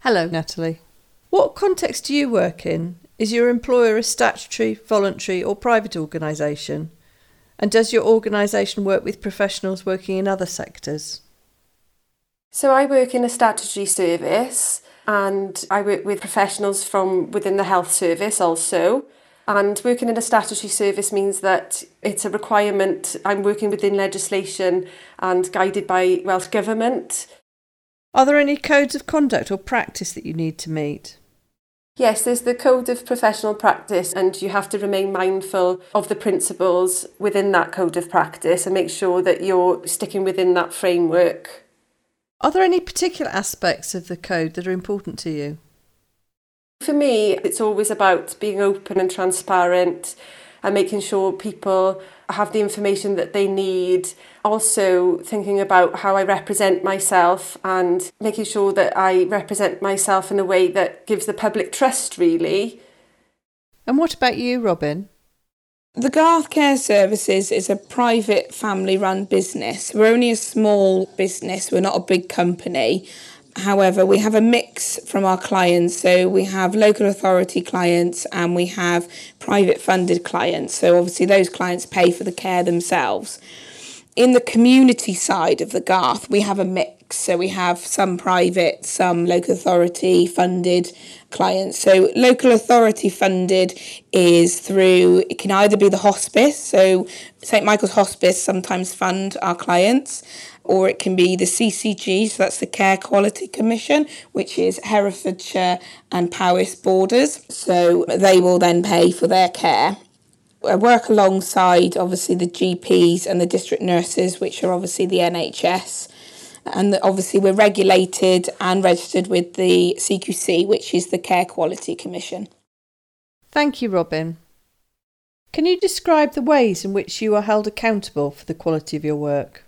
Hello, Natalie. What context do you work in? Is your employer a statutory, voluntary or private organisation? And does your organisation work with professionals working in other sectors? So I work in a statutory service and I work with professionals from within the health service also. And working in a statutory service means that it's a requirement. I'm working within legislation and guided by Welsh Government. Are there any codes of conduct or practice that you need to meet? Yes, there's the Code of Professional Practice, and you have to remain mindful of the principles within that Code of Practice and make sure that you're sticking within that framework. Are there any particular aspects of the code that are important to you? For me, it's always about being open and transparent and making sure people have the information that they need. Also thinking about how I represent myself and making sure that I represent myself in a way that gives the public trust, really. And what about you, Robin? The Garth Care Services is a private family-run business. We're only a small business, we're not a big company. However, we have a mix from our clients. So we have local authority clients and we have private funded clients. So obviously those clients pay for the care themselves. In the community side of the Garth, we have a mix. So we have some private, some local authority funded clients. So local authority funded is through, it can either be the hospice. So St Michael's Hospice sometimes fund our clients, or it can be the CCG, so that's the Care Quality Commission, which is Herefordshire and Powys borders. So they will then pay for their care. I work alongside, obviously, the GPs and the district nurses, which are obviously the NHS. And obviously we're regulated and registered with the CQC, which is the Care Quality Commission. Thank you, Robin. Can you describe the ways in which you are held accountable for the quality of your work?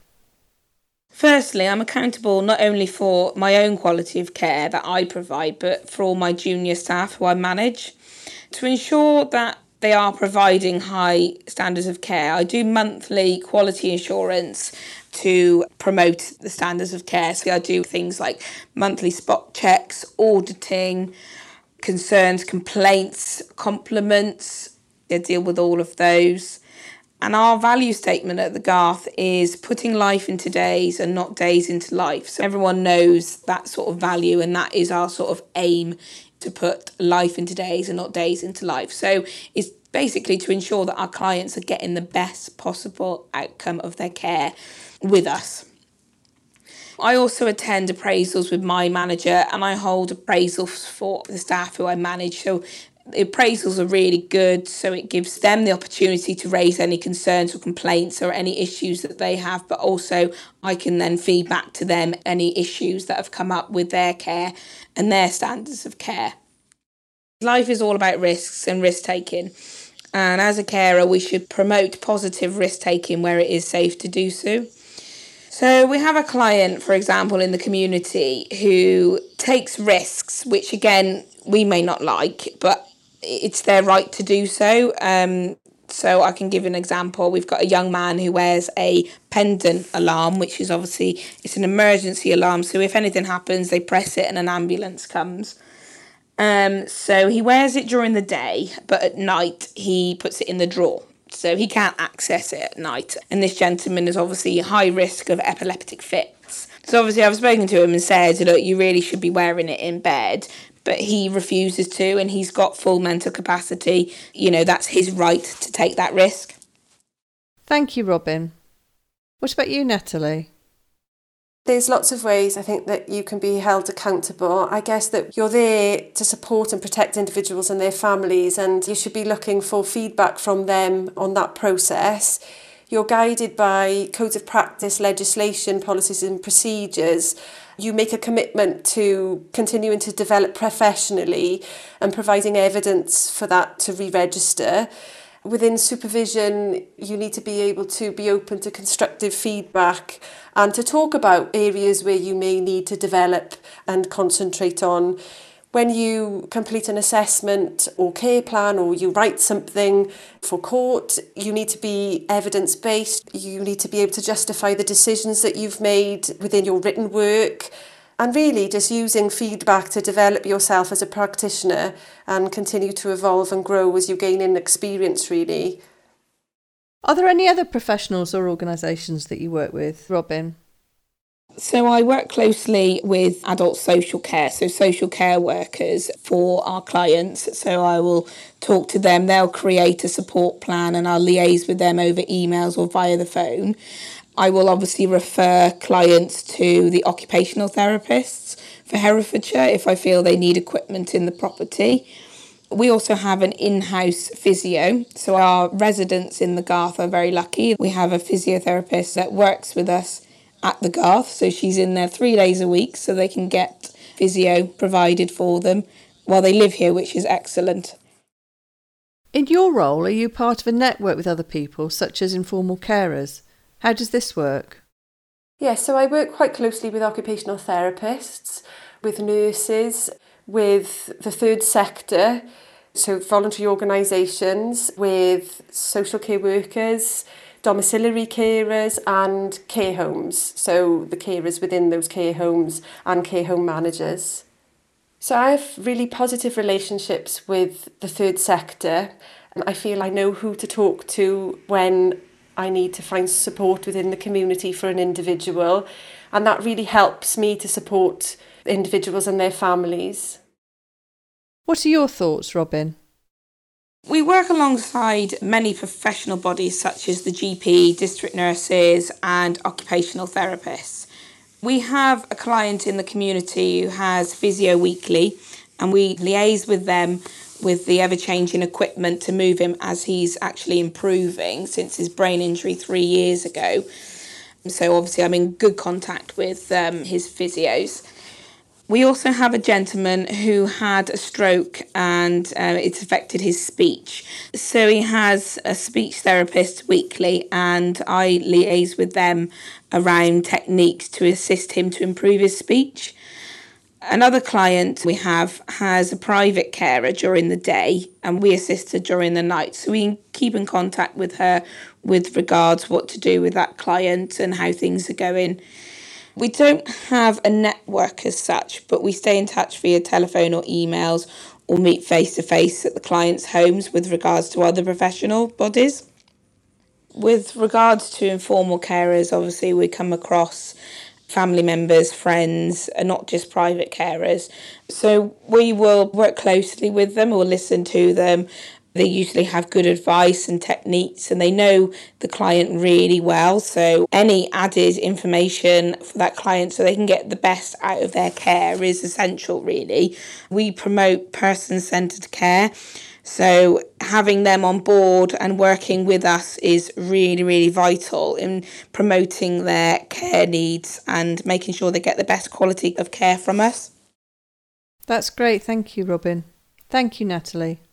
Firstly, I'm accountable not only for my own quality of care that I provide, but for all my junior staff who I manage. To ensure that they are providing high standards of care, I do monthly quality assurance to promote the standards of care. So I do things like monthly spot checks, auditing, concerns, complaints, compliments. I deal with all of those. And our value statement at the Garth is putting life into days and not days into life. So everyone knows that sort of value, and that is our sort of aim, to put life into days and not days into life. So it's basically to ensure that our clients are getting the best possible outcome of their care with us. I also attend appraisals with my manager, and I hold appraisals for the staff who I manage. So the appraisals are really good, so it gives them the opportunity to raise any concerns or complaints or any issues that they have, but also I can then feed back to them any issues that have come up with their care and their standards of care. Life is all about risks and risk-taking, and as a carer we should promote positive risk-taking where it is safe to do so. So we have a client, for example, in the community who takes risks, which again we may not like, but it's their right to do so. So I can give an example. We've got a young man who wears a pendant alarm, which is obviously, it's an emergency alarm. So if anything happens, they press it and an ambulance comes. So he wears it during the day, but at night he puts it in the drawer. So he can't access it at night. And this gentleman is obviously high risk of epileptic fits. So obviously I've spoken to him and said, look, you really should be wearing it in bed. But he refuses to, and he's got full mental capacity. You know, that's his right to take that risk. Thank you, Robin. What about you, Natalie? There's lots of ways I think that you can be held accountable. I guess that you're there to support and protect individuals and their families, and you should be looking for feedback from them on that process. You're guided by codes of practice, legislation, policies and procedures. You make a commitment to continuing to develop professionally and providing evidence for that to re-register. Within supervision, you need to be able to be open to constructive feedback and to talk about areas where you may need to develop and concentrate on. When you complete an assessment or care plan, or you write something for court, you need to be evidence-based. You need to be able to justify the decisions that you've made within your written work. And really just using feedback to develop yourself as a practitioner and continue to evolve and grow as you gain in experience, really. Are there any other professionals or organisations that you work with, Robin? So I work closely with adult social care, so social care workers for our clients. So I will talk to them, they'll create a support plan and I'll liaise with them over emails or via the phone. I will obviously refer clients to the occupational therapists for Herefordshire if I feel they need equipment in the property. We also have an in-house physio, so our residents in the Garth are very lucky. We have a physiotherapist that works with us at the Garth, so she's in there 3 days a week so they can get physio provided for them while they live here, which is excellent. In your role, are you part of a network with other people, such as informal carers? How does this work? Yes, so I work quite closely with occupational therapists, with nurses, with the third sector, so voluntary organisations, with social care workers, domiciliary carers and care homes, so the carers within those care homes and care home managers. So I have really positive relationships with the third sector, and I feel I know who to talk to when I need to find support within the community for an individual, and that really helps me to support individuals and their families. What are your thoughts, Robin? We work alongside many professional bodies such as the GP, district nurses and occupational therapists. We have a client in the community who has Physio Weekly and we liaise with them with the ever-changing equipment to move him as he's actually improving since his brain injury 3 years ago. So obviously I'm in good contact with his physios. We also have a gentleman who had a stroke and it's affected his speech. So he has a speech therapist weekly and I liaise with them around techniques to assist him to improve his speech. Another client we have has a private carer during the day and we assist her during the night. So we keep in contact with her with regards what to do with that client and how things are going. We don't have a network as such, but we stay in touch via telephone or emails or meet face-to-face at the clients' homes with regards to other professional bodies. With regards to informal carers, obviously we come across family members, friends, and not just private carers. So we will work closely with them or listen to them. They usually have good advice and techniques and they know the client really well. So any added information for that client so they can get the best out of their care is essential, really. We promote person-centred care. So having them on board and working with us is really, really vital in promoting their care needs and making sure they get the best quality of care from us. That's great. Thank you, Robin. Thank you, Natalie.